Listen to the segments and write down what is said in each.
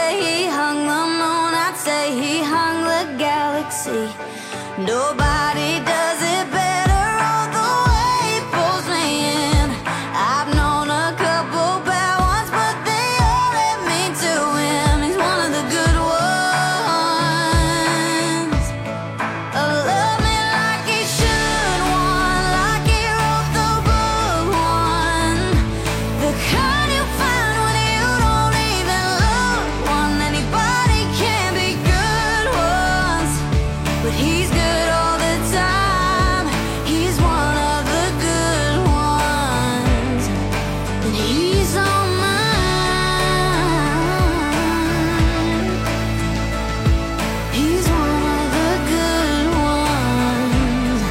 say he hung the moon, I'd say he hung the galaxy. Nobody does it better, all the way he pulls me in. I've known a couple bad ones, but they all led me to him. He's one of the good ones. Love me like he should, one like he wrote the book, one. The kind you find when you don't even look, one. Anybody can be good ones, but he's good all the time. He's one of the good ones, and he's on mine. He's one of the good ones.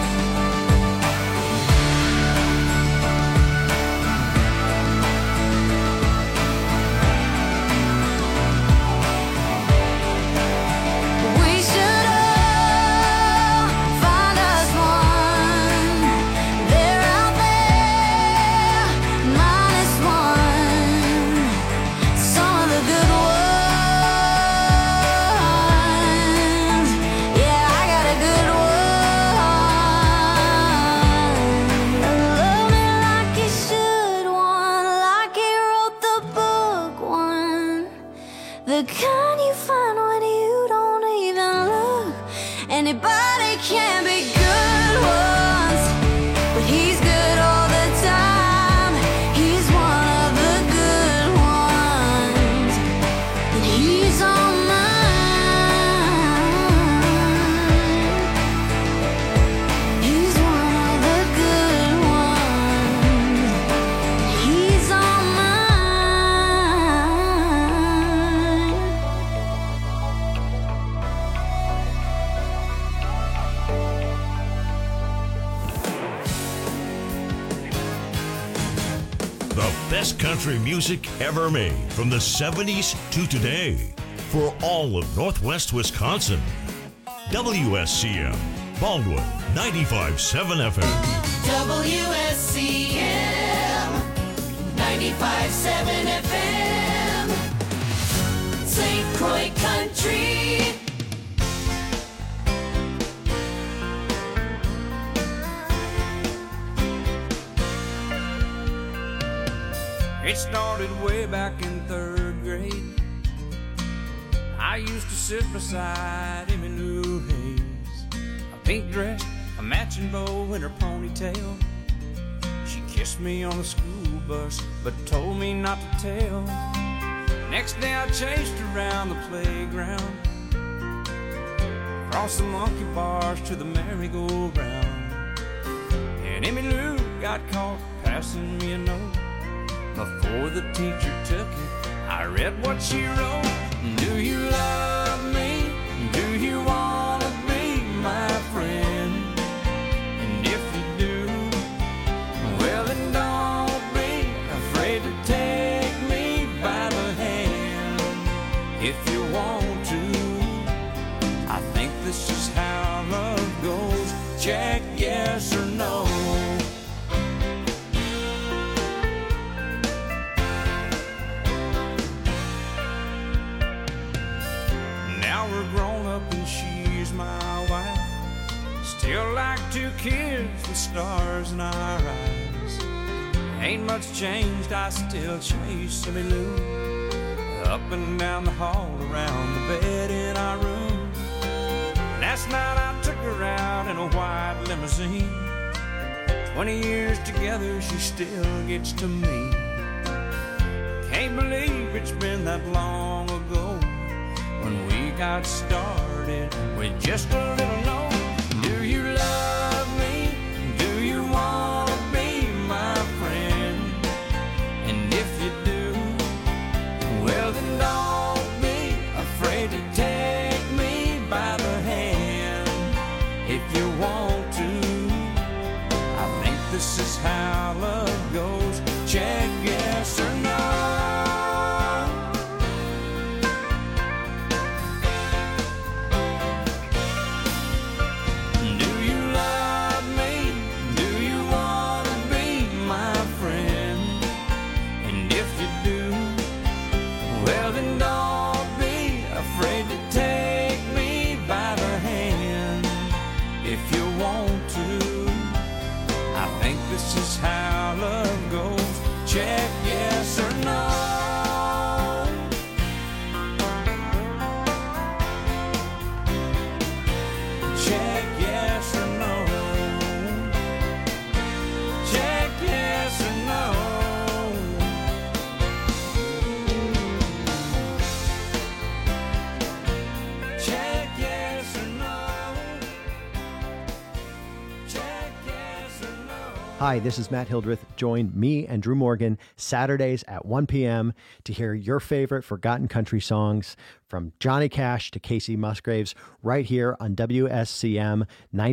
We should all find us one. They're out there, minus one. Some of the good ones. Yeah, I got a good one. Love me like he should, one like he wrote the book, one. The kind you find when you don't even look. Anybody can be good ones, but he's good all the time. He's one of the good ones, and he's on mine. He's one of the good ones, and he's on mine. The best country music ever made from the 70s to today for all of Northwest Wisconsin. WSCM, Baldwin 95.7 FM. WSCM 95.7 FM, St. Croix Country. It started way back in 3rd grade. I used to sit beside Emmy Lou Hayes, a pink dress, a matching bow in her ponytail. She kissed me on the school bus, but told me not to tell. Next day I chased her around the playground, across the monkey bars to the merry-go-round. And Emmy Lou got caught passing me a note. Before the teacher took it, I read what she wrote. Do you love me? Do you wanna be my friend? And if you do, well then don't be afraid to take me by the hand. If you want to, I think this is how love goes. Check yes or no. We're grown up and she's my wife. Still like 2 kids with stars in our eyes. Ain't much changed, I still chase Emmy Lou up and down the hall, around the bed in our room. Last night I took her out in a white limousine. 20 years together, she still gets to me. Can't believe it's been that long ago when we got started with just a little note. Do you love me? Do you wanna be my friend? And if you do, well then don't be afraid to take me by the hand. If you want to, I think this is how love goes. Check yes or no. Do you Hi, this is Matt Hildreth. Join me and Drew Morgan Saturdays at 1 p.m. to hear your favorite forgotten country songs from Johnny Cash to Casey Musgraves right here on WSCM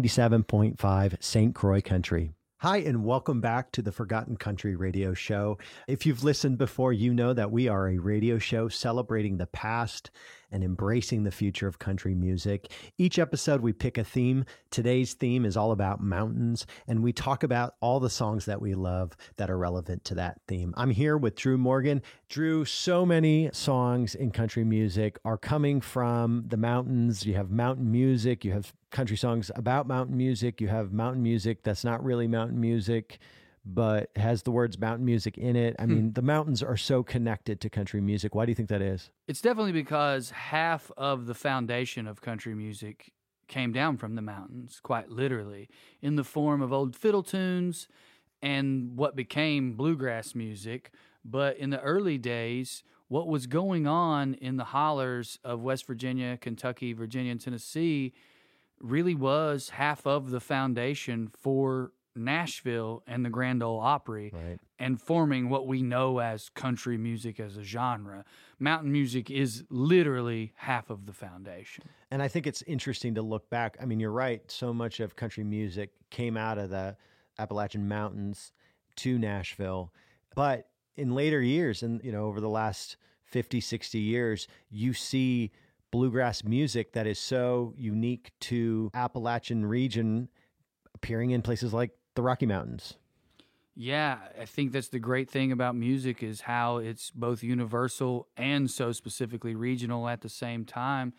97.5 St. Croix Country. Hi, and welcome back to the Forgotten Country Radio Show. If you've listened before, you know that we are a radio show celebrating the past and embracing the future of country music. Each episode, we pick a theme. Today's theme is all about mountains, and we talk about all the songs that we love that are relevant to that theme. I'm here with Drew Morgan. Drew, so many songs in country music are coming from the mountains. You have mountain music, you have country songs about mountain music, you have mountain music that's not really mountain music, but has the words mountain music in it. I mean, the mountains are so connected to country music. Why do you think that is? It's definitely because half of the foundation of country music came down from the mountains, quite literally, in the form of old fiddle tunes and what became bluegrass music. But in the early days, what was going on in the hollers of West Virginia, Kentucky, Virginia, and Tennessee really was half of the foundation for Nashville and the Grand Ole Opry, Right. and forming what we know as country music as a genre. Mountain music is literally half of the foundation. And I think it's interesting to look back. I mean, you're right. So much of country music came out of the Appalachian Mountains to Nashville. But in later years, and over the last 50, 60 years, you see bluegrass music that is so unique to Appalachian region appearing in places like the Rocky Mountains. Yeah, I think that's the great thing about music is how it's both universal and so specifically regional at the same time.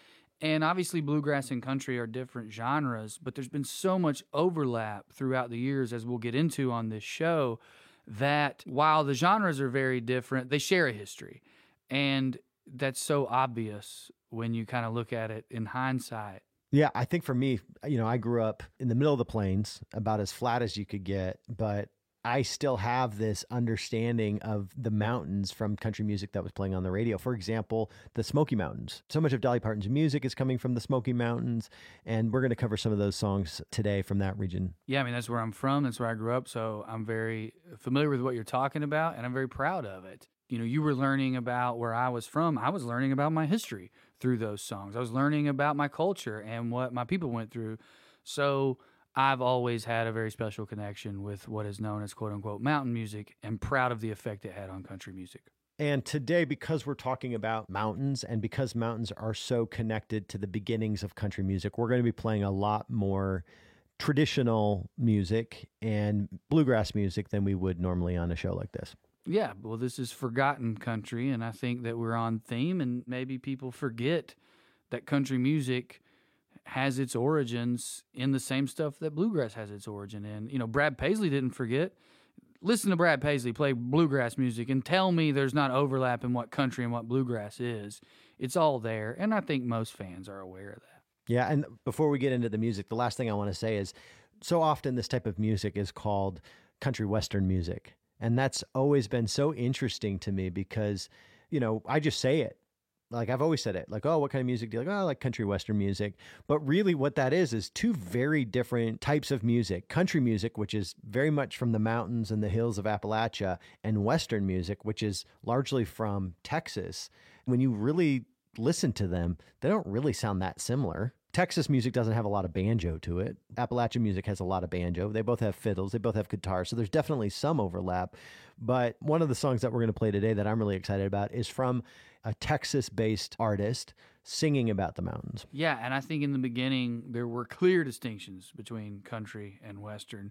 And obviously bluegrass and country are different genres, but there's been so much overlap throughout the years, as we'll get into on this show, that while the genres are very different, they share a history. And that's so obvious when you kind of look at it in hindsight. Yeah, I think for me, I grew up in the middle of the plains, about as flat as you could get, but I still have this understanding of the mountains from country music that was playing on the radio. For example, the Smoky Mountains. So much of Dolly Parton's music is coming from the Smoky Mountains, and we're going to cover some of those songs today from that region. Yeah, I mean, that's where I'm from. That's where I grew up. So I'm very familiar with what you're talking about, and I'm very proud of it. You were learning about where I was from. I was learning about my history through those songs. I was learning about my culture and what my people went through. So I've always had a very special connection with what is known as quote-unquote mountain music, and proud of the effect it had on country music. And today, because we're talking about mountains and because mountains are so connected to the beginnings of country music, we're going to be playing a lot more traditional music and bluegrass music than we would normally on a show like this. Yeah, well, this is forgotten country, and I think that we're on theme, and maybe people forget that country music has its origins in the same stuff that bluegrass has its origin in. Brad Paisley didn't forget. Listen to Brad Paisley play bluegrass music and tell me there's not overlap in what country and what bluegrass is. It's all there, and I think most fans are aware of that. Yeah, and before we get into the music, the last thing I want to say is so often this type of music is called country western music. And that's always been so interesting to me because, I just say it. Like I've always said it, like, oh, what kind of music do you like? Oh, I like country western music. But really what that is two very different types of music. Country music, which is very much from the mountains and the hills of Appalachia, and western music, which is largely from Texas. When you really listen to them, they don't really sound that similar. Texas music doesn't have a lot of banjo to it. Appalachian music has a lot of banjo. They both have fiddles. They both have guitars. So there's definitely some overlap. But one of the songs that we're going to play today that I'm really excited about is from a Texas-based artist singing about the mountains. Yeah, and I think in the beginning there were clear distinctions between country and western.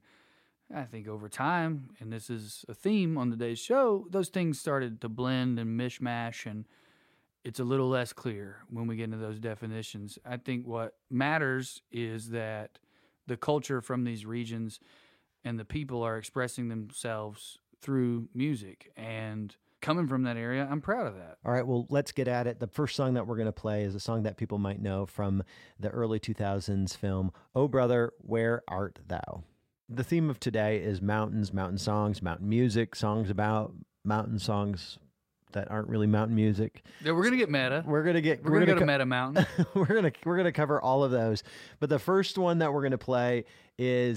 I think over time, and this is a theme on today's show, those things started to blend and mishmash, and it's a little less clear when we get into those definitions. I think what matters is that the culture from these regions and the people are expressing themselves through music. And coming from that area, I'm proud of that. All right, well, let's get at it. The first song that we're going to play is a song that people might know from the early 2000s film, Oh Brother, Where Art Thou? The theme of today is mountains, mountain songs, mountain music, songs about mountain songs that aren't really mountain music. Yeah, we're gonna get meta. We're gonna go to Meta Mountain. we're gonna cover all of those. But the first one that we're gonna play is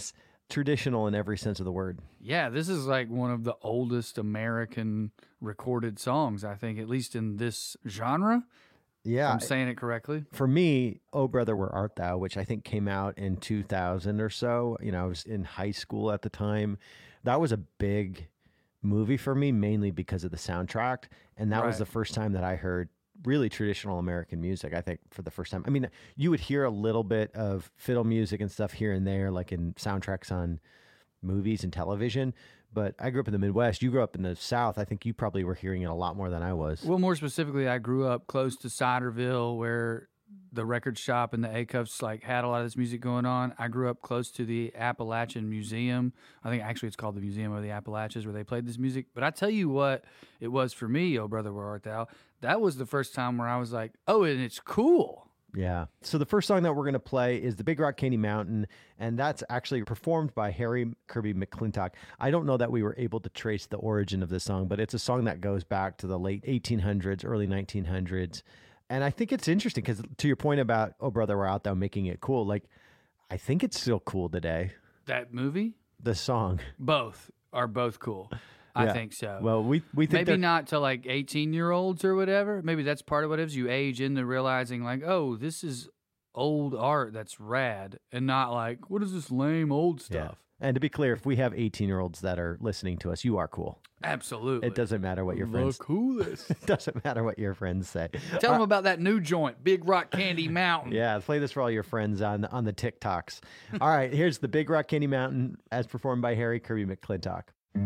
traditional in every sense of the word. Yeah, this is like one of the oldest American recorded songs, I think, at least in this genre. If Yeah. I'm saying it correctly. For me, Oh Brother, Where Art Thou, which I think came out in 2000 or so. You know, I was in high school at the time. That was a big movie for me, mainly because of the soundtrack. And that was Right. the first time that I heard really traditional American music, I think, for the first time. I mean, you would hear a little bit of fiddle music and stuff here and there, like in soundtracks on movies and television. But I grew up in the Midwest. You grew up in the South. I think you probably were hearing it a lot more than I was. Well, more specifically, I grew up close to Ciderville, where the record shop and the A-Cuffs like had a lot of this music going on. I grew up close to the Appalachian Museum. I think actually it's called the Museum of the Appalachians, where they played this music. But I tell you what it was for me, Oh Brother, Where Art Thou? That was the first time where I was like, oh, and it's cool. Yeah. So the first song that we're going to play is The Big Rock Candy Mountain, and that's actually performed by Harry Kirby McClintock. I don't know that we were able to trace the origin of this song, but it's a song that goes back to the late 1800s, early 1900s. And I think it's interesting because to your point about Oh Brother, Where Art Thou making it cool, like I think it's still cool today. That movie, The song. both are both cool. I Yeah. think so. Well, we think Maybe they're- not to like 18-year-olds or whatever. Maybe that's part of what it is. You age into realizing like, oh, this is old art that's rad, and not like, what is this lame old Yeah. stuff? And to be clear, if we have 18-year-olds that are listening to us, you are cool. Absolutely. It doesn't matter what your The friends coolest. it doesn't matter what your friends say. Tell them about that new joint, Big Rock Candy Mountain. Yeah, play this for all your friends on the TikToks. All right, here's The Big Rock Candy Mountain as performed by Harry Kirby McClintock.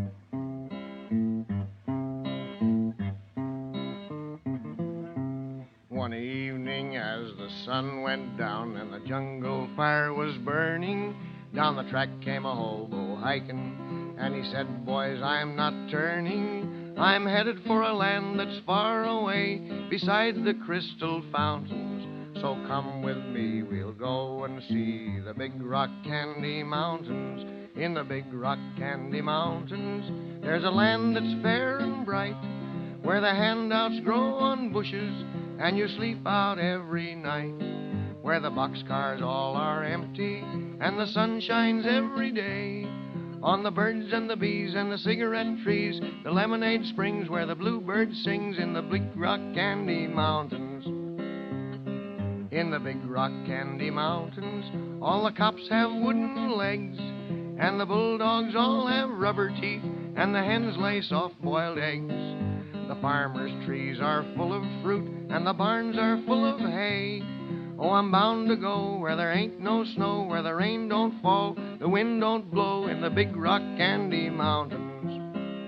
One evening as the sun went down and the jungle fire was burning, down the track came a hobo hiking, and he said, "Boys, I'm not turning. I'm headed for a land that's far away beside the crystal fountains. So come with me, we'll go and see the Big Rock Candy Mountains. In the Big Rock Candy Mountains, there's a land that's fair and bright, where the handouts grow on bushes and you sleep out every night, where the boxcars all are empty and the sun shines every day on the birds and the bees and the cigarette trees, the lemonade springs where the bluebird sings in the Big Rock Candy Mountains. In the Big Rock Candy Mountains, all the cops have wooden legs, and the bulldogs all have rubber teeth, and the hens lay soft-boiled eggs. The farmers' trees are full of fruit, and the barns are full of hay. Oh, I'm bound to go where there ain't no snow, where the rain don't fall, the wind don't blow, in the Big Rock Candy Mountains.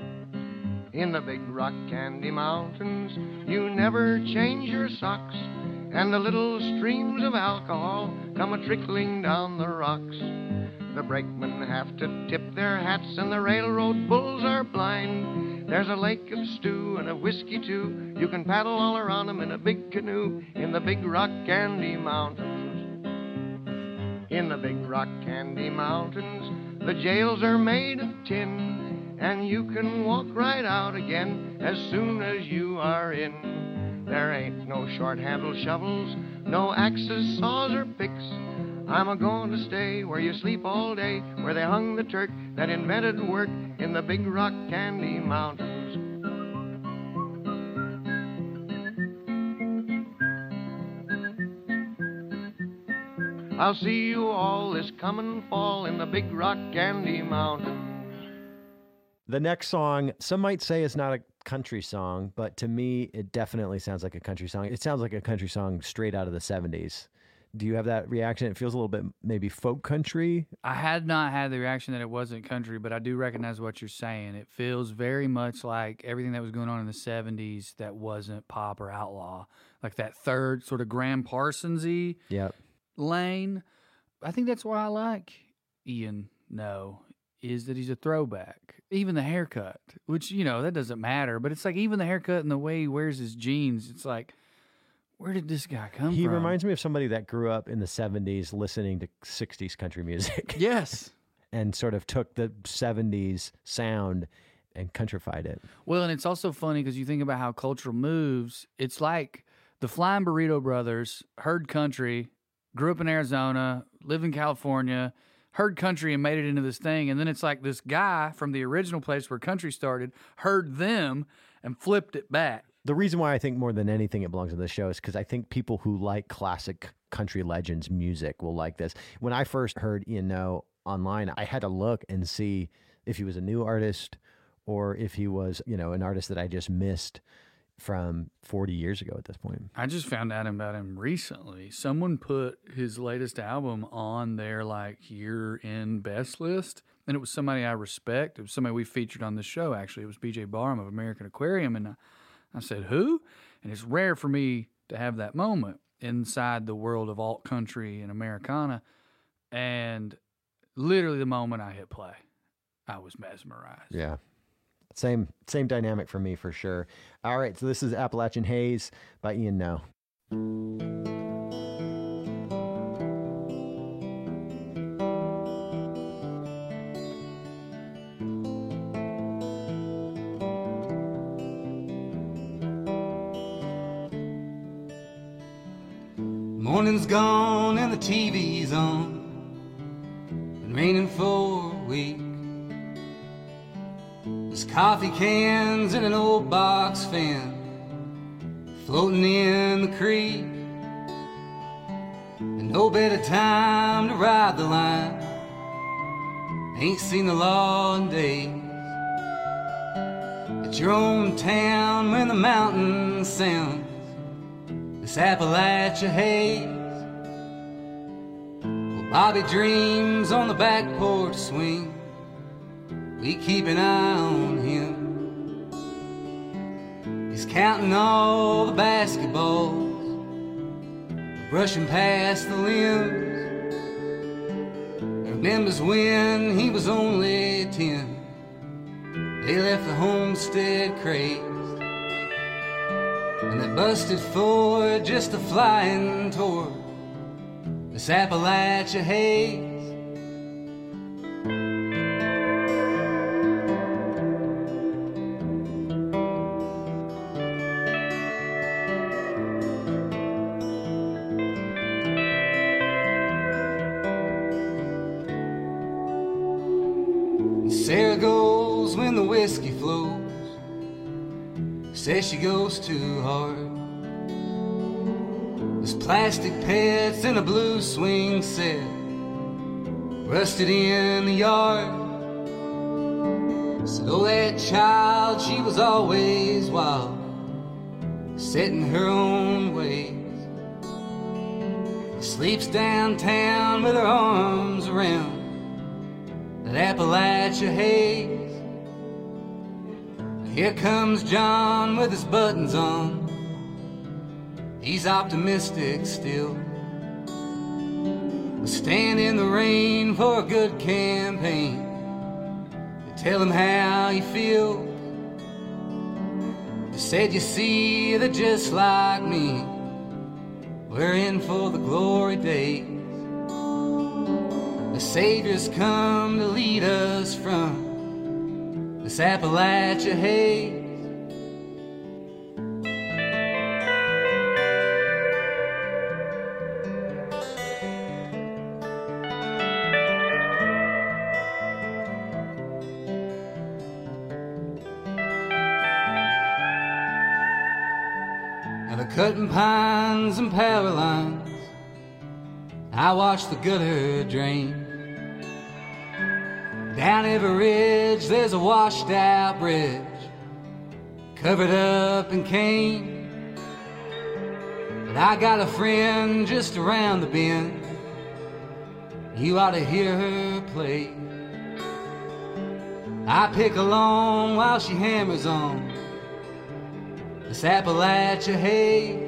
In the Big Rock Candy Mountains, you never change your socks, and the little streams of alcohol come a-trickling down the rocks. The brakemen have to tip their hats, and the railroad bulls are blind. There's a lake of stew and of whiskey, too. You can paddle all around 'em in a big canoe in the Big Rock Candy Mountains. In the Big Rock Candy Mountains, the jails are made of tin, and you can walk right out again as soon as you are in. There ain't no short-handled shovels, no axes, saws, or picks. I'm a-going to stay where you sleep all day, where they hung the Turk that invented work in the Big Rock Candy Mountains. I'll see you all this coming fall in the Big Rock Candy Mountains. The next song, some might say is not a country song, but to me, it definitely sounds like a country song. It sounds like a country song straight out of the 70s. Do you have that reaction? It feels a little bit maybe folk country. I had not had the reaction that it wasn't country, but I do recognize what you're saying. It feels very much like everything that was going on in the 70s that wasn't pop or outlaw. Like that third sort of Graham Parsons-y Yep. lane. I think that's why I like Ian No, is that he's a throwback. Even the haircut, which, you know, that doesn't matter, but it's like even the haircut and the way he wears his jeans, it's like, where did this guy come He from? reminds me of somebody that grew up in the 70s listening to 60s country music Yes. and sort of took the 70s sound and countrified it. Well, and it's also funny because you think about how cultural moves. It's like the Flying Burrito Brothers heard country, grew up in Arizona, lived in California, heard country and made it into this thing. And then it's like this guy from the original place where country started heard them and flipped it back. The reason why I think more than anything it belongs to this show is because I think people who like classic country legends music will like this. When I first heard Ian Noe online, I had to look and see if he was a new artist or if he was, an artist that I just missed from 40 years ago at this point. I just found out about him recently. Someone put his latest album on their year-end best list, and it was somebody I respect. It was somebody we featured on the show, actually. It was BJ Barham of American Aquarium, and I said, who? And it's rare for me to have that moment inside the world of alt country and Americana, and literally the moment I hit play, I was mesmerized. Yeah. Same dynamic for me, for sure. All right, so this is Appalachian Haze by Ian Noe. Morning's gone and the TV's on. Been raining for a week. There's coffee cans and an old box fan floating in the creek. And no better time to ride the line. Ain't seen the law in days. At your own town when the mountain sounds this Appalachia haze. Well, Bobby dreams on the back porch swing. We keep an eye on him. He's counting all the basketballs, brushing past the limbs. Remembers when he was only 10. They left the homestead crazed, and they busted for just a flying toward this Appalachia haze. Sarah goes when the whiskey flows. Says she goes too hard. There's plastic pets in a blue swing set, rusted in the yard. Said, oh, that child, she was always wild, set in her own ways. Sleeps downtown with her arms around that Appalachia haze. Here comes John with his buttons on. He's optimistic still. We'll stand in the rain for a good campaign to tell him how he feels. They said, you see, they're just like me. We're in for the glory days. The Savior's come to lead us from this Appalachia haze. Now they're cutting pines and power lines. I watch the gutter drain. Down every ridge there's a washed out bridge, covered up in cane. But I got a friend just around the bend. You ought to hear her play. I pick along while she hammers on this Appalachia haze.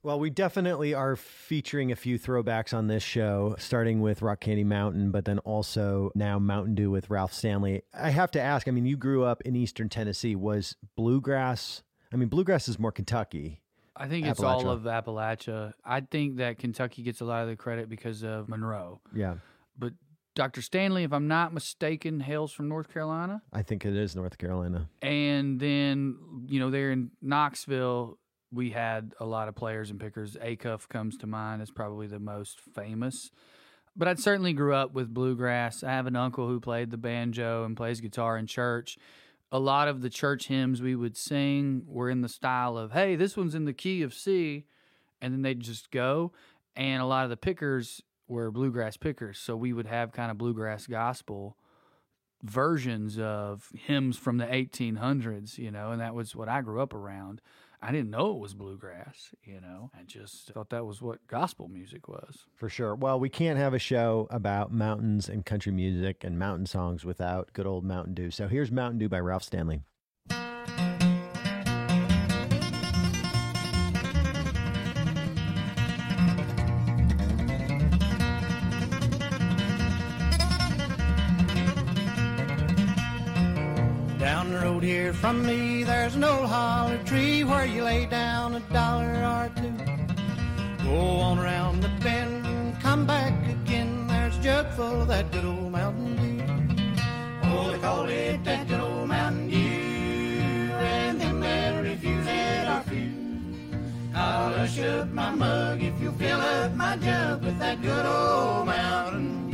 Well, we definitely are featuring a few throwbacks on this show, starting with Rock Candy Mountain, but then also now Mountain Dew with Ralph Stanley. I have to ask, I mean, you grew up in Eastern Tennessee. Was bluegrass, I mean, bluegrass is more Kentucky. I think it's all of Appalachia. I think that Kentucky gets a lot of the credit because of Monroe. Yeah. But Dr. Stanley, if I'm not mistaken, hails from North Carolina. I think it is North Carolina. And then, there in Knoxville, we had a lot of players and pickers. Acuff comes to mind as probably the most famous. But I certainly grew up with bluegrass. I have an uncle who played the banjo and plays guitar in church. A lot of the church hymns we would sing were in the style of, hey, this one's in the key of C, and then they'd just go. And a lot of the pickers were bluegrass pickers, so we would have kind of bluegrass gospel versions of hymns from the 1800s, and that was what I grew up around. I didn't know it was bluegrass, I just thought that was what gospel music was. For sure. Well, we can't have a show about mountains and country music and mountain songs without good old Mountain Dew. So here's Mountain Dew by Ralph Stanley. Down the road here from me, there's an old holler tree where you lay down $1 or two. Go on around the bend and come back again. There's a jug full of that good old Mountain Dew. Oh, they call it that good old Mountain Dew, and them that refuse it are few. I'll hush up my mug if you fill up my jug with that good old Mountain Dew.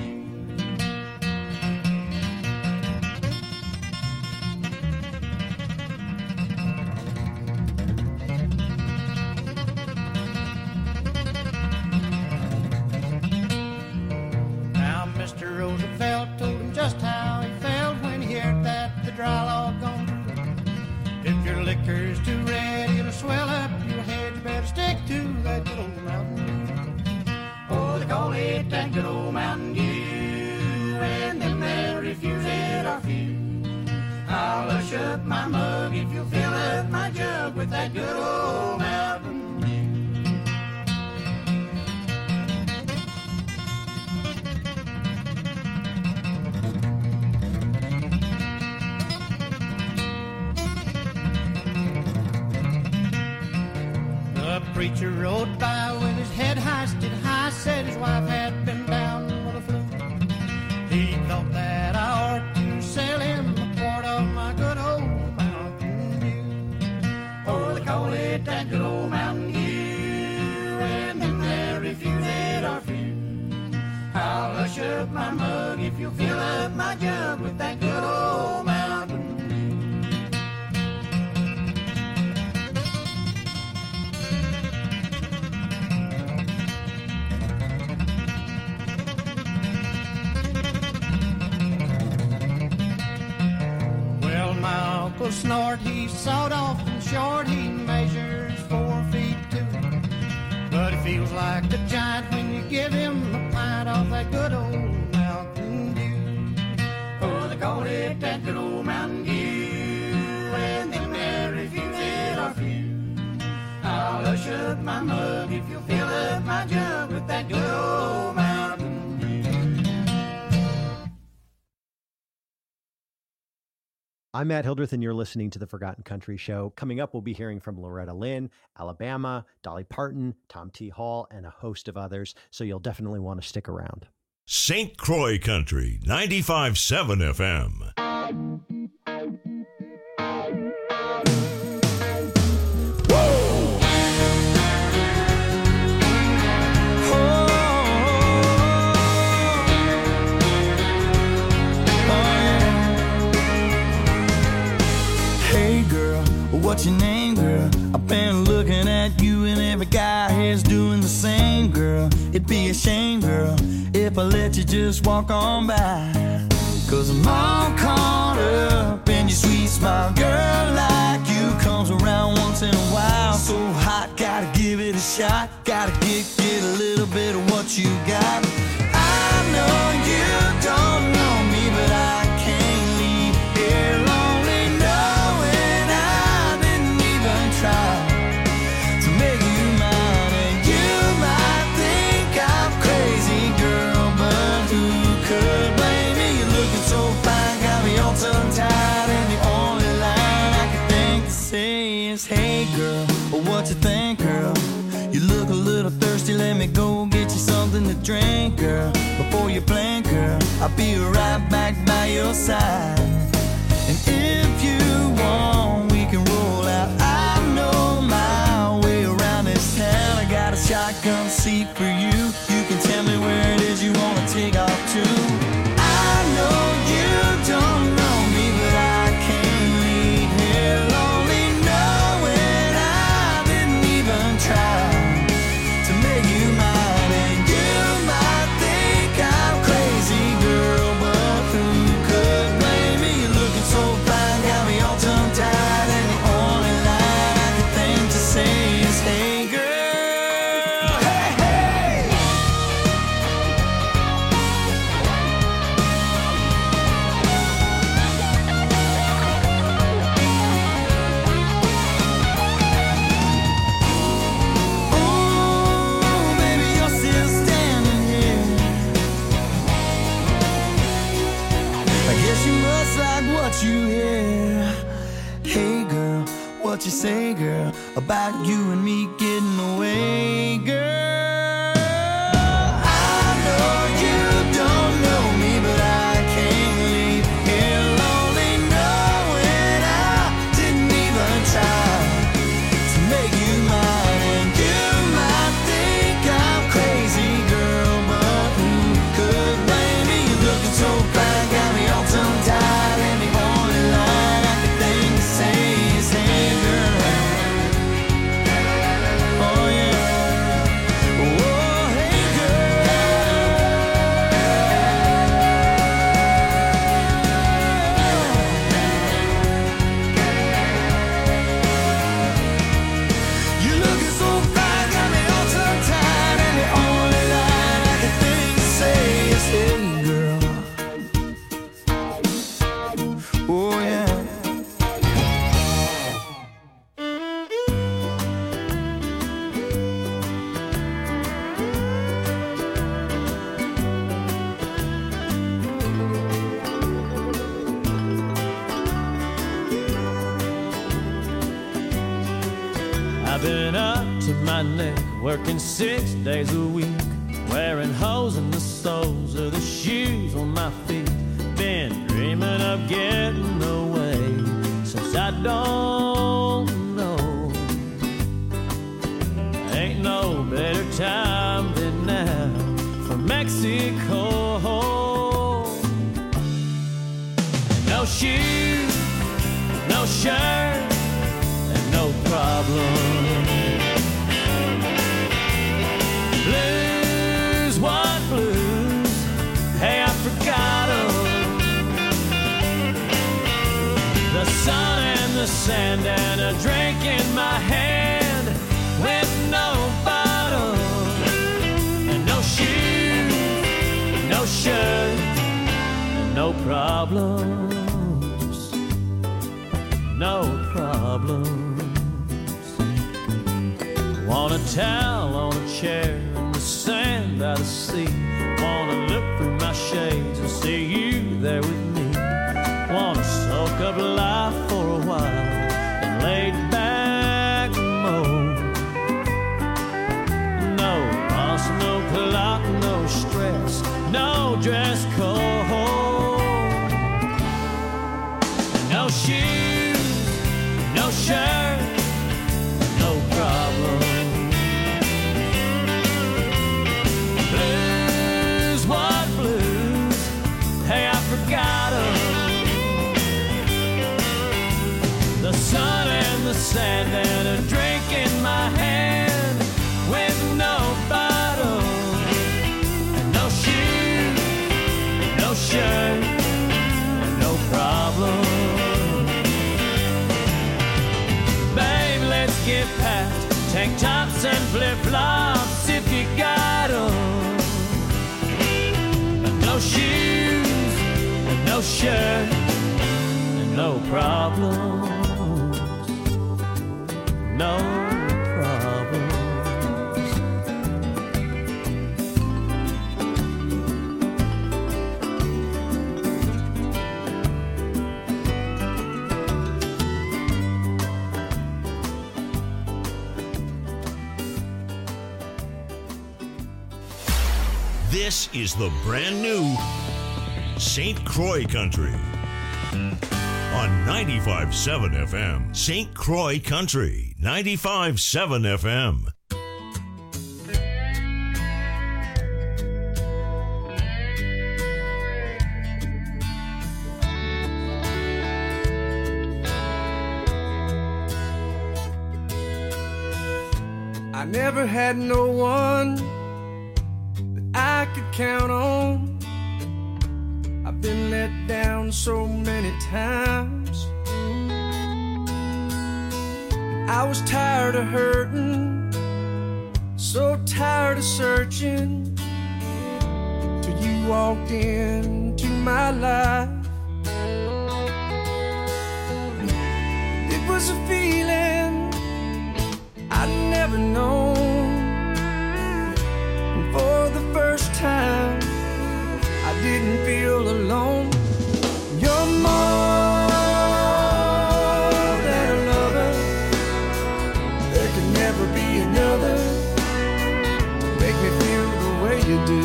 Roosevelt told him just how he felt when he heard that the dry log gone through. If your liquor's too red, it'll swell up your head. You better stick to that good old Mountain Dew. Oh, they call it that good old Mountain Dew, and them that refuse it are few. I'll hush up my mug if you fill up my jug with that good old Mountain Dew. Preacher rode by with his head hoisted high, said his wife had been down with a flu. He thought that I ought to sell him a quart of my good old Mountain Dew. Oh, they call it that good old Mountain Dew, and them that refuse it are few. I'll hush up my mug if you fill up my jug with that good old Mountain Dew. Uncle Snort, he sawed off and short, he measures 4 feet 2. But he feels like a giant when you give him a pint of that good old Mountain Dew. Oh, they call it that good old Mountain Dew, and them that refuse it are few. I'll hush up my mug if you fill up my jug with that good old Mountain Dew. I'm Matt Hildreth, and you're listening to The Forgotten Country Show. Coming up, we'll be hearing from Loretta Lynn, Alabama, Dolly Parton, Tom T. Hall, and a host of others, so you'll definitely want to stick around. St. Croix Country, 95.7 FM. What's your name, girl? I've been looking at you and every guy here's doing the same, girl. It'd be a shame, girl, if I let you just walk on by. Cause I'm all caught up in your sweet smile. Girl like you comes around once in a while. So hot, gotta give it a shot. Gotta get a little bit of what you got. I know you don't know me, but I can't leave here lonely knowing I didn't even try to make you mine drink, girl. Before you blink, girl, I'll be right back by your side. And if you want, we can roll out. I know my way around this town. I got a shotgun seat for you. You can tell me where it is you wanna take off to. I know you don't know me, but I can't leave here lonely, knowing I didn't even try to make you mine. And you might think I'm crazy, girl, but who could blame me? You're looking so fine, got me all tongue-tied, and the only line I can think to say is, hey, girl, hey, hey. Ooh, baby, you're still standing here. I guess you must like what you hear. Hey girl, what you say, girl, about you and me getting away, girl? I know you don't know me, but I can't leave here lonely, knowing I didn't even try to make you mine. And you might think I'm crazy, girl, but who could blame me? You're looking so fine, got me all tongue-tied, and the only line I can think to say is, hey, girl. Oh, yeah. Oh, hey, girl. You're looking so fine, got me all tongue-tied, and the only line I can think to say is, hey, girl. Oh, yeah. I've been up to my neck, working 6 days a week, wearing holes in the soles of the shoes on my feet. Been dreaming of getting away since I don't know. Ain't no better time than now for Mexico. No shoes, no shirt, and no problem. Blues, what blues? Hey, I forgot 'em. The sun and the sand and a drink in my hand with no bottle. And no shoes, no shirt, and no problems. No problems. Want a towel on a chair in the sand by the sea. Wanna look through my shades and see you there with me. Wanna soak up life for a while and lay back mode. No boss, no clock, no stress, no dress code. No shoes, no shirt, no problem. Blues, what blues? Hey, I forgot 'em. The sun and the sand and a drink in my hand with no bottle. And no shoes, no shirt, and no problem. Babe, let's get past tank tops and flip-flops if you got 'em. No shoes, and no shirt, and no problems. No problems. This is the brand new St. Croix Country on 95.7 FM. St. Croix Country, 95.7 FM. I never had no one that I could count on. I've been let down so many times. I was tired of hurting, so tired of searching, till you walked into my life. It was a feeling I'd never known. And for the first time, I didn't feel alone. You're more than a lover. There can never be another to make me feel the way you do.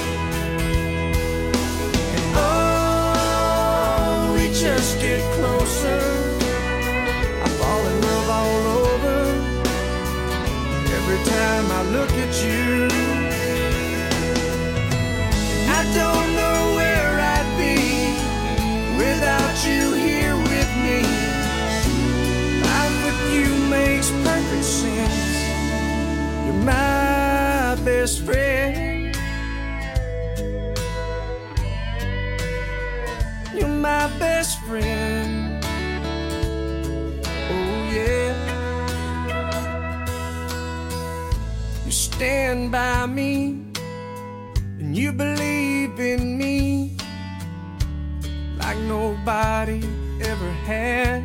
And oh, we just get closer. I fall in love all over. Every time I look at you, I don't know where I'd be without you here with me. Life with you makes perfect sense. You're my best friend. You're my best friend. Oh yeah. You stand by me and you believe in me like nobody ever has.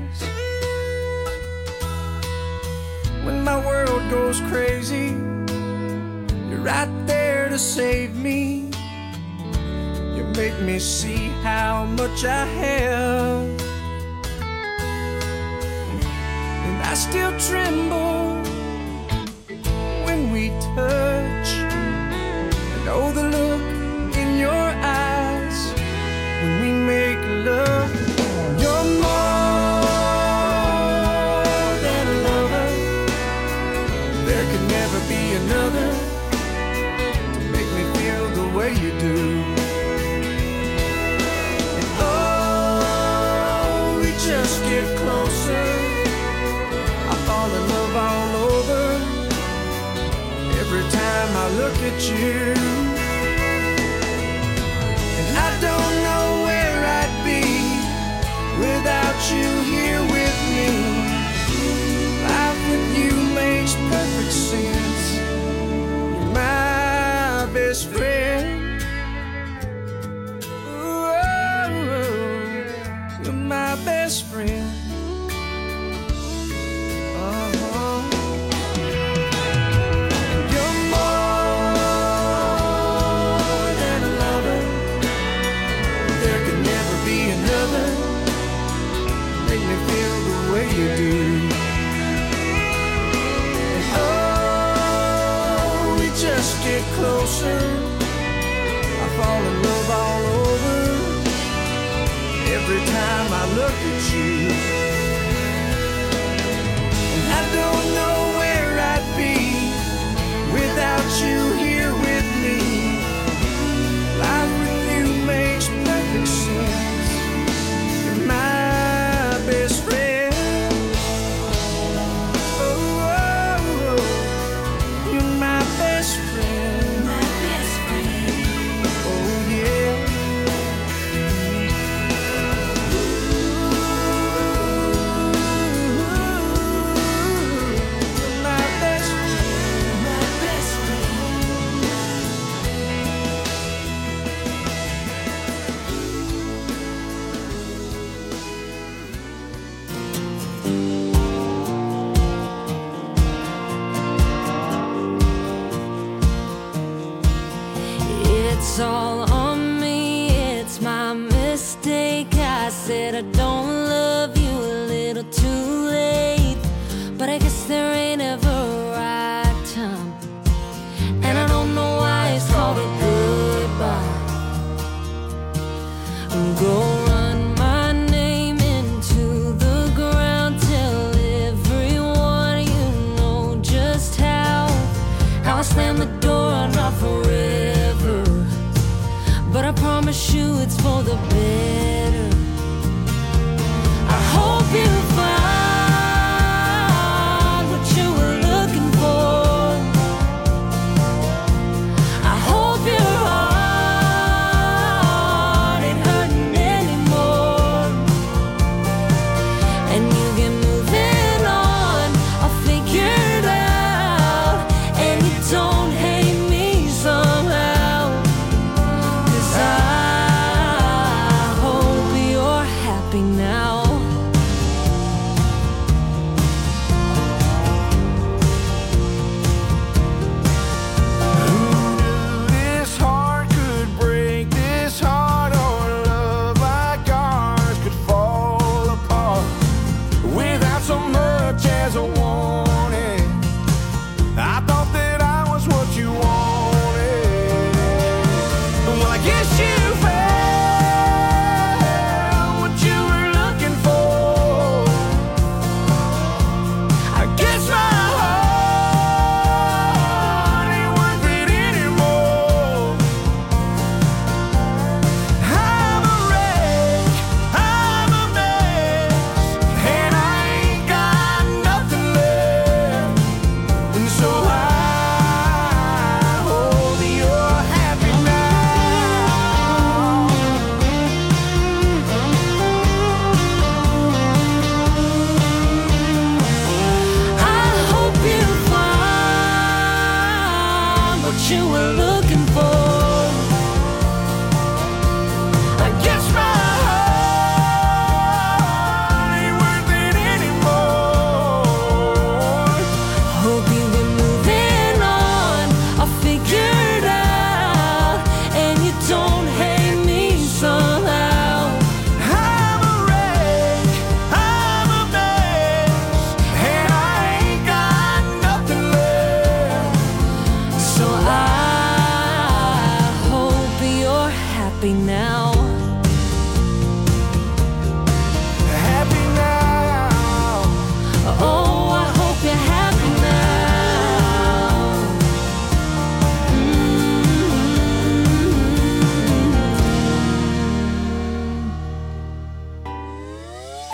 When my world goes crazy, you're right there to save me. You make me see how much I have, and I still tremble when we touch. I know the look in your eyes when we make love. You're more than a lover. There could never be another to make me feel the way you do. And oh, we just get closer. I fall in love all over. Every time I look at you, and I don't know where I'd be without you here with me. Life with you makes perfect sense. You're my best friend. Ooh, you're my best friend. You do. And oh, we just get closer. I fall in love all over. Every time I look at you, and I don't know where I'd be without you here with me. Life with you makes perfect sense. You're my best friend. It's all on me, it's my mistake. I said I don't love you a little too late, but I guess there ain't ever a right time. And I don't know why it's called a good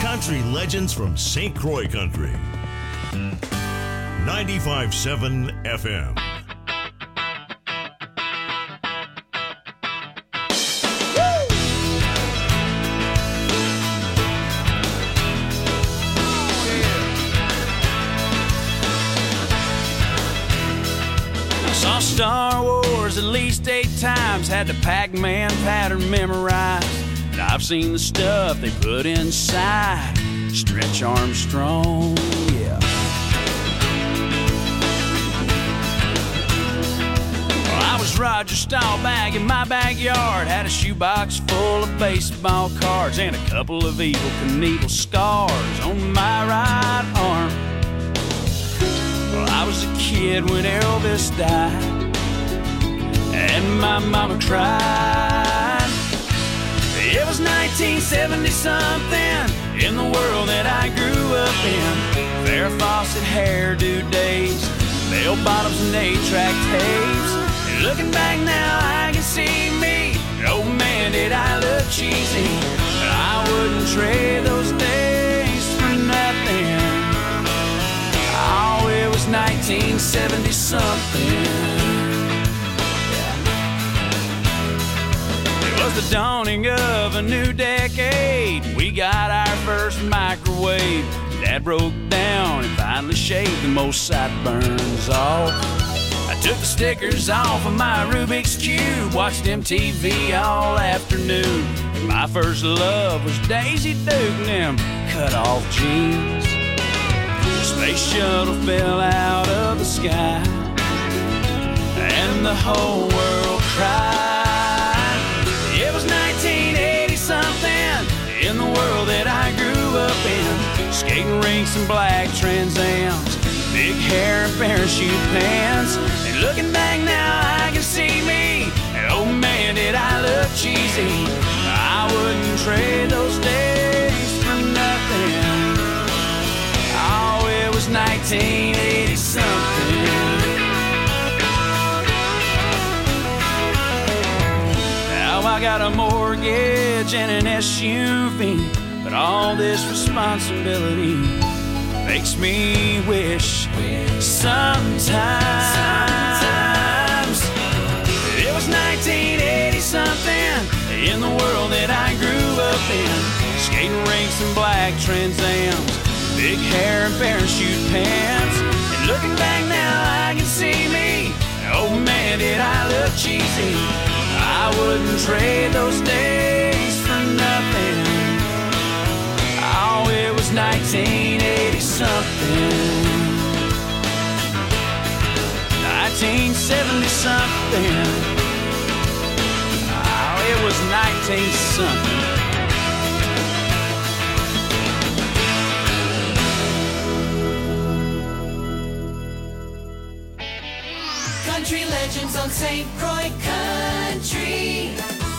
country legends from St. Croix Country. 95.7 FM. Saw Star Wars at least 8 times, had the Pac-Man pattern memorized. And I've seen the stuff they put inside Stretch Armstrong, yeah. Well, I was Roger Staubach in my backyard, had a shoebox full of baseball cards and a couple of Evel Knievel scars on my right arm. Well, I was a kid when Elvis died, and my mama cried. It was 1970-something in the world that I grew up in. Farrah Fawcett hairdo days, bell bottoms and 8-track tapes. And looking back now, I can see me. Oh man, did I look cheesy. I wouldn't trade those days for nothing. Oh, it was 1970-something. It was the dawning of a new decade. We got our first microwave. Dad broke down and finally shaved the most sideburns off. I took the stickers off of my Rubik's Cube, watched MTV all afternoon. And my first love was Daisy Duke and them cut-off jeans. The space shuttle fell out of the sky, and the whole world cried. It was 1980-something in the world that I grew up in. Skating rinks and black Trans Ams, big hair and parachute pants. And looking back now, I can see me. And oh man, did I look cheesy. I wouldn't trade those days for nothing. Oh, it was 1980-something. I got a mortgage and an SUV, but all this responsibility makes me wish sometimes it was 1980-something in the world that I grew up in. Skating rinks and black Trans Ams, big hair and parachute pants. And looking back now, I can see me. Oh man, did I look cheesy. I wouldn't trade those days for nothing. Oh, it was 1980-something. 1970-something. Oh, it was 19-something. Country legends on St. Croix Country.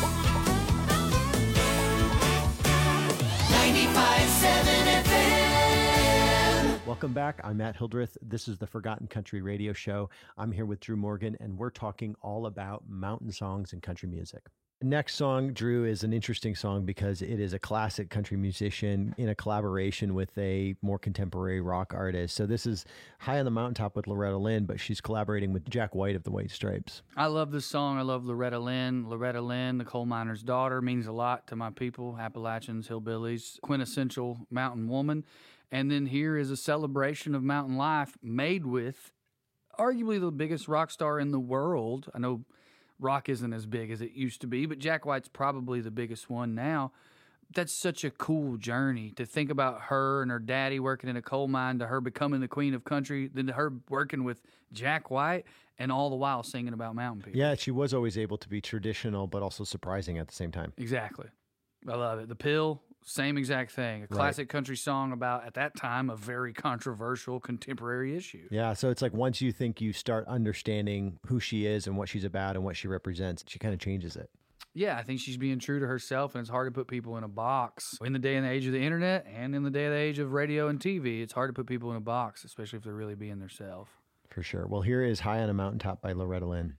95.7 FM. Welcome back. I'm Matt Hildreth. This is the Forgotten Country Radio Show. I'm here with Drew Morgan, and we're talking all about mountain songs and country music. Next song, Drew, is an interesting song because it is a classic country musician in a collaboration with a more contemporary rock artist. So this is High on the Mountaintop with Loretta Lynn, but she's collaborating with Jack White of the White Stripes. I love this song. I love Loretta Lynn. Loretta Lynn, the coal miner's daughter, means a lot to my people, Appalachians, hillbillies, quintessential mountain woman. And then here is a celebration of mountain life made with arguably the biggest rock star in the world. I know rock isn't as big as it used to be, but Jack White's probably the biggest one now. That's such a cool journey to think about her and her daddy working in a coal mine, to her becoming the queen of country, then to her working with Jack White, and all the while singing about mountain people. Yeah, she was always able to be traditional, but also surprising at the same time. Exactly. I love it. The Pill, same exact thing. A classic country song about, at that time, a very controversial contemporary issue. Yeah, so it's like once you think you start understanding who she is and what she's about and what she represents, she kind of changes it. Yeah, I think she's being true to herself, and it's hard to put people in a box. In the day and the age of the internet and in the day and the age of radio and TV, it's hard to put people in a box, especially if they're really being themselves. For sure. Well, here is High on a Mountaintop by Loretta Lynn.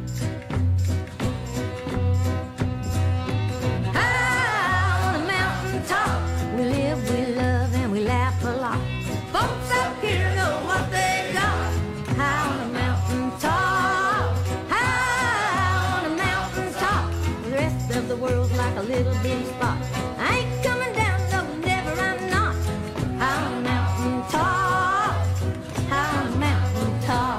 High on a mountain little bitty spot. I ain't coming down, no, never, I'm not. High on a mountain top, high on a mountain top.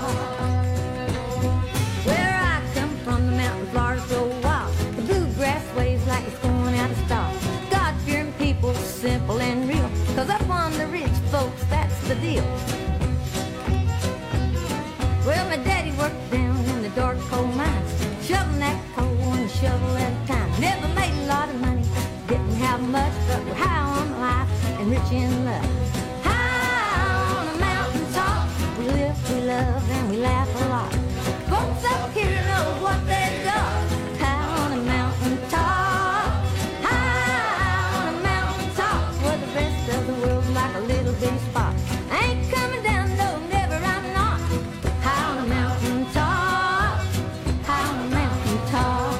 Where I come from, the mountain Florida's so wild. The bluegrass waves like it's going out of style. God-fearing people, simple and real. 'Cause up on the ridge, folks, that's the deal. Well, my daddy worked down in the dark coal mines, shoveling that coal on a shovel at a time. Never made a lot of money, didn't have much, but we're high on life and rich in love. High on a mountain top, we live, we love, and we laugh a lot. Folks up here know what they got. High on a mountain top, high on a mountain top, where the rest of the world's like a little bitty spot. I ain't coming down, no, never, I'm not. High on a mountain top, high on a mountain top.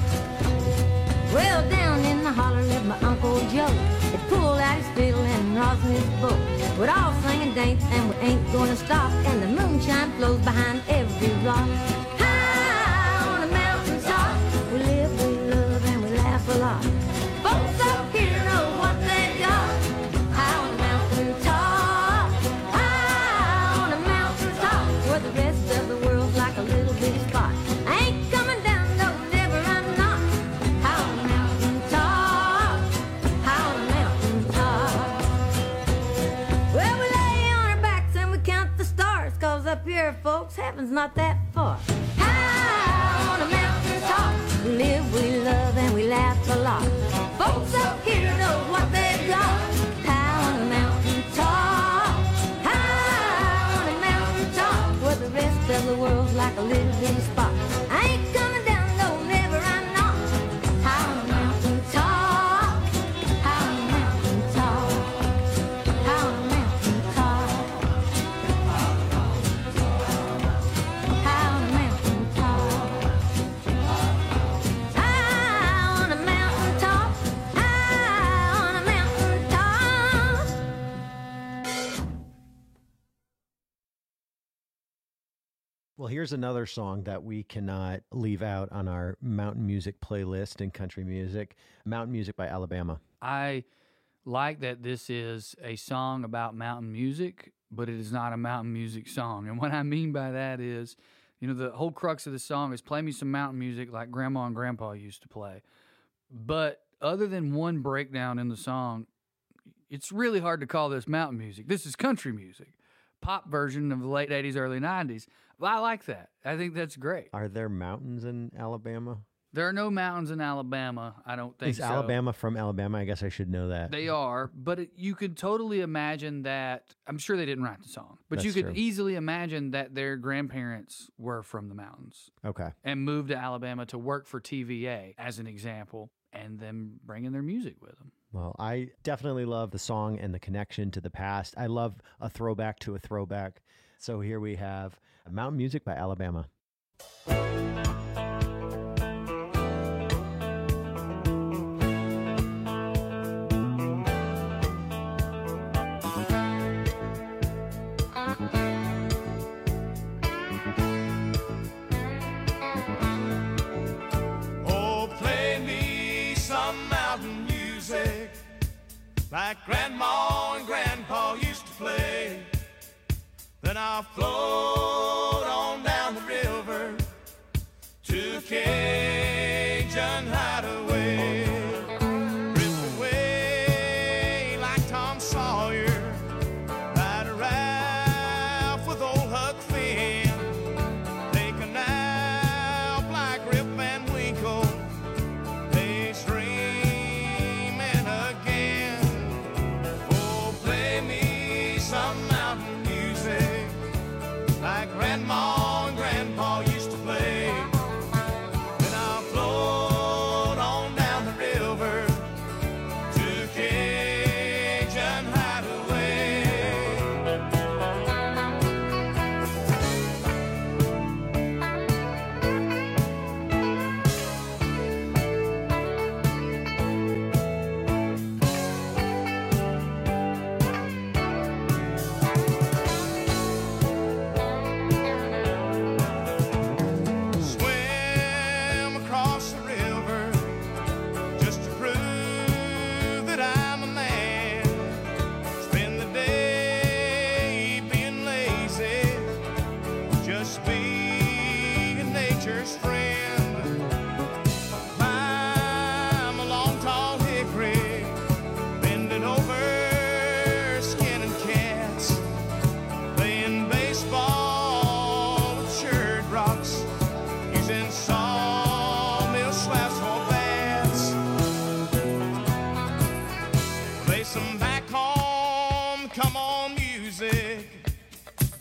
Well, down in the holler lived my Uncle Joe. He pulled out his fiddle and rosin his bow. We'd all sing and dance and we ain't gonna stop. And the moonshine flows behind every rock. High on a mountain top, we live, we love, and we laugh a lot. Folks up here know what they got. High on a mountain top, high on a mountain top, where the rest of the world's like a little bitty spot. I ain't coming down, no, never, I'm not. High on a mountain top, high on a mountain top. Well, we lay on our backs and we count the stars, 'cause up here, folks, heaven's not that far. High on a mountain top, we live, we love, and we laugh a lot. Folks up here know what they've got. High on a mountain top, high on a mountain top, where the rest of the world's like a little bitty spot. I ain't coming down, no, never, I'm not. High on a mountain top, high on a mountain top, high on a mountain top, high on a mountain top, high on a mountain top, high on a mountain top. Well, here's another song that we cannot leave out on our mountain music playlist in country music, Mountain Music by Alabama. I like that this is a song about mountain music, but it is not a mountain music song. And what I mean by that is, you know, the whole crux of the song is play me some mountain music like Grandma and Grandpa used to play. But other than one breakdown in the song, it's really hard to call this mountain music. This is country music, pop version of the late 80s, early 90s. Well, I like that. I think that's great. Are there mountains in Alabama? There are no mountains in Alabama. I don't think so. Is Alabama from Alabama? I guess I should know that. They are, but you could totally imagine that. I'm sure they didn't write the song, but you could easily imagine that their grandparents were from the mountains. Okay. And moved to Alabama to work for TVA, as an example, and then bringing their music with them. Well, I definitely love the song and the connection to the past. I love a throwback to a throwback. So here we have Mountain Music by Alabama. Oh, play me some mountain music like Grandma and Grandpa used to play. Then I'll float on down the river to Cajun Hideaway. Drift away like Tom Sawyer, ride a raft with old Huck Finn. Take a nap like Rip Van Winkle, daydreaming again. Oh, play me some mountain music like Grandma and Grandpa used to play. Then I'll float on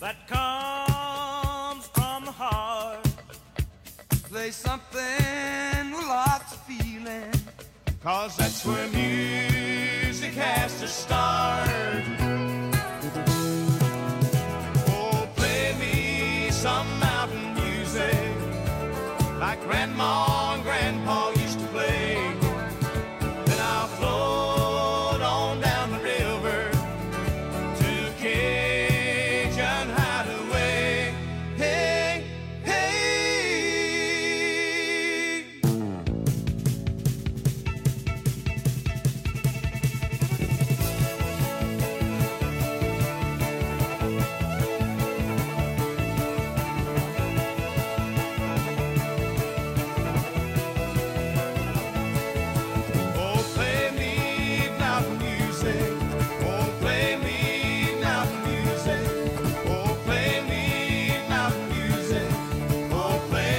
that comes from the heart. Play something with lots of feeling, 'cause that's where music has to start. Oh, play me some mountain music like Grandma and Grandpa used to play. Then I'll float on down the river to Cajun Hideaway. Hey, hey. Oh, play me mountain music. Oh, play me mountain music. Oh, play me mountain music. Oh, play.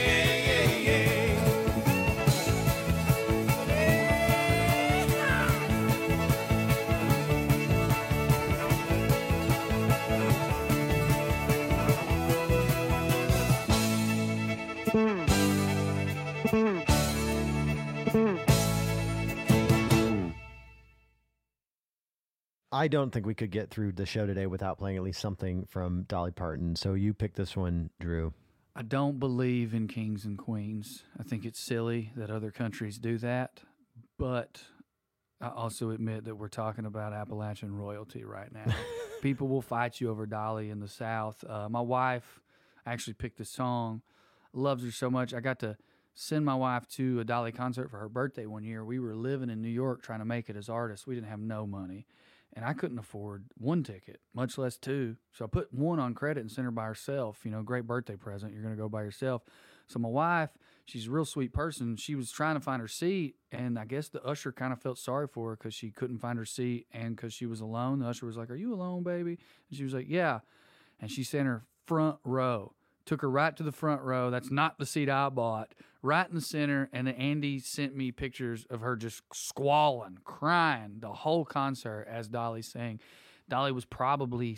I don't think we could get through the show today without playing at least something from Dolly Parton. So you picked this one, Drew. I don't believe in kings and queens. I think it's silly that other countries do that. But I also admit that we're talking about Appalachian royalty right now. People will fight you over Dolly in the South. My wife actually picked this song, loves her so much. I got to send my wife to a Dolly concert for her birthday one year. We were living in New York trying to make it as artists. We didn't have no money. And I couldn't afford one ticket, much less two. So I put one on credit and sent her by herself. You know, great birthday present. You're going to go by yourself. So my wife, she's a real sweet person. She was trying to find her seat, and I guess the usher kind of felt sorry for her because she couldn't find her seat and because she was alone. The usher was like, "Are you alone, baby?" And she was like, "Yeah." And she sent her front row. Took her right to the front row. That's not the seat I bought. Right in the center. And then Andy sent me pictures of her just squalling, crying the whole concert as Dolly sang. Dolly was probably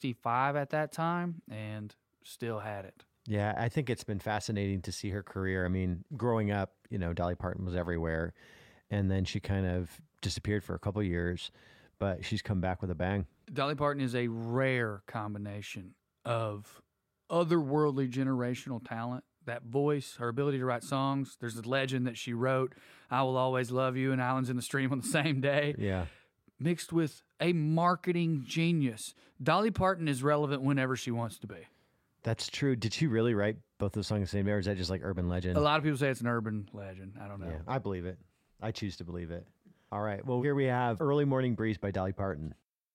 65 at that time and still had it. Yeah, I think it's been fascinating to see her career. I mean, growing up, you know, Dolly Parton was everywhere. And then she kind of disappeared for a couple of years, but she's come back with a bang. Dolly Parton is a rare combination of otherworldly generational talent, that voice, her ability to write songs. There's a legend that she wrote "I Will Always Love You" and "Islands in the Stream" on the same day. Yeah. Mixed with a marketing genius. Dolly Parton is relevant whenever she wants to be. That's true. Did she really write both those songs the same day, or is that just like urban legend? A lot of people say it's an urban legend. I don't know. Yeah, I believe it. I choose to believe it. All right. Well, here we have "Early Morning Breeze" by Dolly Parton.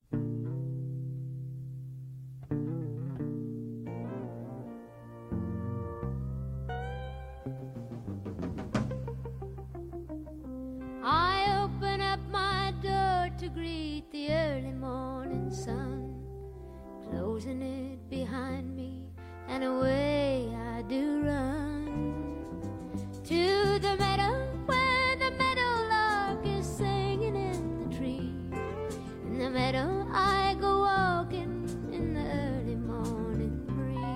I open up my door to greet the early morning sun, closing it behind me, and away I do run to the meadow where the meadowlark is singing in the tree. In the meadow I go walking in the early morning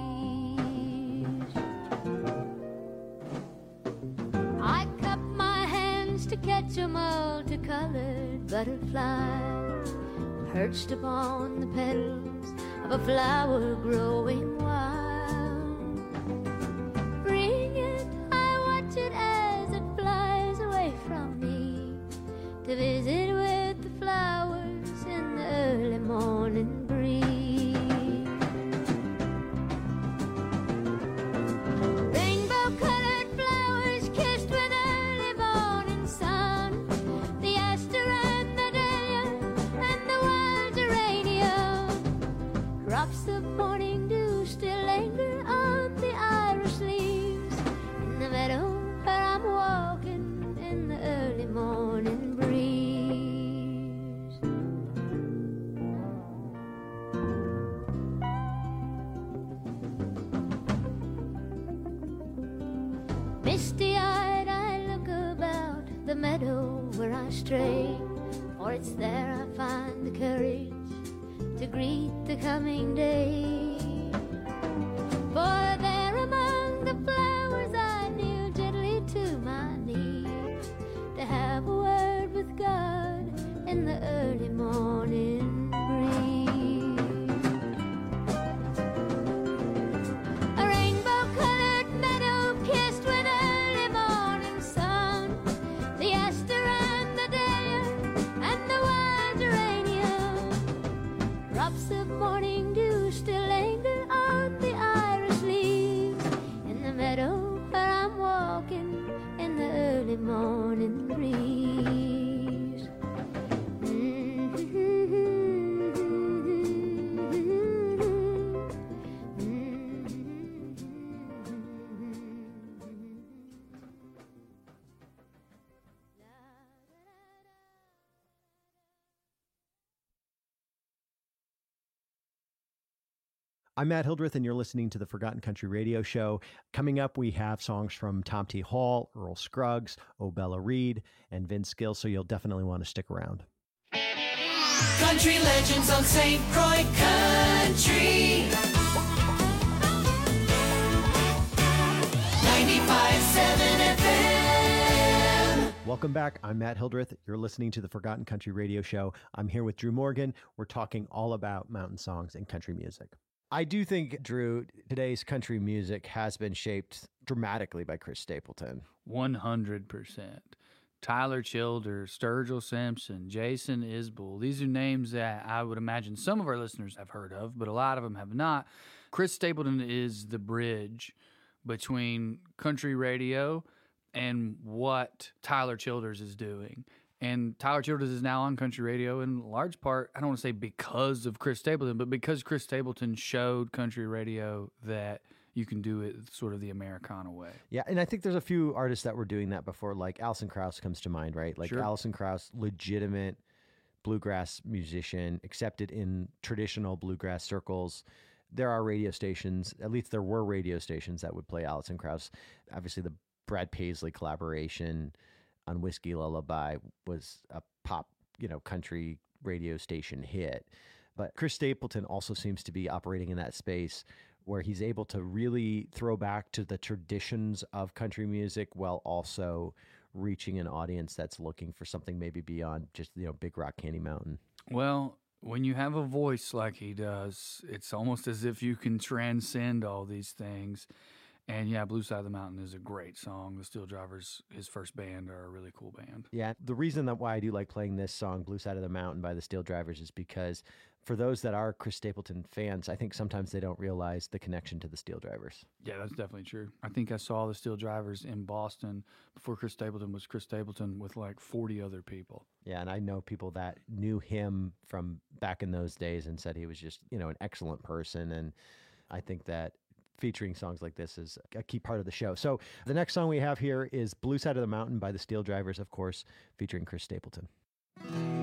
breeze. I cup my hands to catch a multicolored butterfly perched upon the petals of a flower growing wild. Bring it, I watch it as it flies away from me to visit with the flowers in the early morning breeze. Rainbow-colored flowers kissed with early morning sun, the aster and the dahlia and the wild geranium. Drops of morning dew still linger on the iris leaves in the meadow where I'm walking in the early morning breeze. Misty-eyed I look about the meadow where I stray, for it's there I find the courage to greet the coming day. For there among the flowers I kneel gently to my knees to have a word with God in the early morning breeze. A rainbow-colored meadow kissed with early morning sun, the aster and the dahlia and the wild geranium. Drops of morning dew still linger on the iris leaves in the meadow where I'm walking in the early morning breeze. I'm Matt Hildreth, and you're listening to the Forgotten Country Radio Show. Coming up, we have songs from Tom T. Hall, Earl Scruggs, O'Bella Reed, and Vince Gill, so you'll definitely want to stick around. Country legends on St. Croix Country. 95.7 FM. Welcome back. I'm Matt Hildreth. You're listening to the Forgotten Country Radio Show. I'm here with Drew Morgan. We're talking all about mountain songs and country music. I do think, Drew, today's country music has been shaped dramatically by Chris Stapleton. 100%. Tyler Childers, Sturgill Simpson, Jason Isbell. These are names that I would imagine some of our listeners have heard of, but a lot of them have not. Chris Stapleton is the bridge between country radio and what Tyler Childers is doing. And Tyler Childers is now on country radio in large part, I don't want to say because of Chris Stapleton, but because Chris Stapleton showed country radio that you can do it sort of the Americana way. Yeah, and I think there's a few artists that were doing that before, like Alison Krauss comes to mind, right? Like Sure. Alison Krauss, legitimate bluegrass musician, accepted in traditional bluegrass circles. There are radio stations, at least there were radio stations that would play Alison Krauss. Obviously, the Brad Paisley collaboration on Whiskey Lullaby was a pop, country radio station hit. But Chris Stapleton also seems to be operating in that space where he's able to really throw back to the traditions of country music while also reaching an audience that's looking for something maybe beyond just, Big Rock Candy Mountain. Well, when you have a voice like he does, it's almost as if you can transcend all these things. And yeah, Blue Side of the Mountain is a great song. The Steel Drivers, his first band, are a really cool band. Yeah, the reason that why I do like playing this song, Blue Side of the Mountain by the Steel Drivers, is because for those that are Chris Stapleton fans, I think sometimes they don't realize the connection to the Steel Drivers. Yeah, that's definitely true. I think I saw the Steel Drivers in Boston before Chris Stapleton was Chris Stapleton with like 40 other people. Yeah, and I know people that knew him from back in those days and said he was just, an excellent person. And I think that featuring songs like this is a key part of the show. So the next song we have here is Blue Side of the Mountain by the Steel Drivers, of course, featuring Chris Stapleton.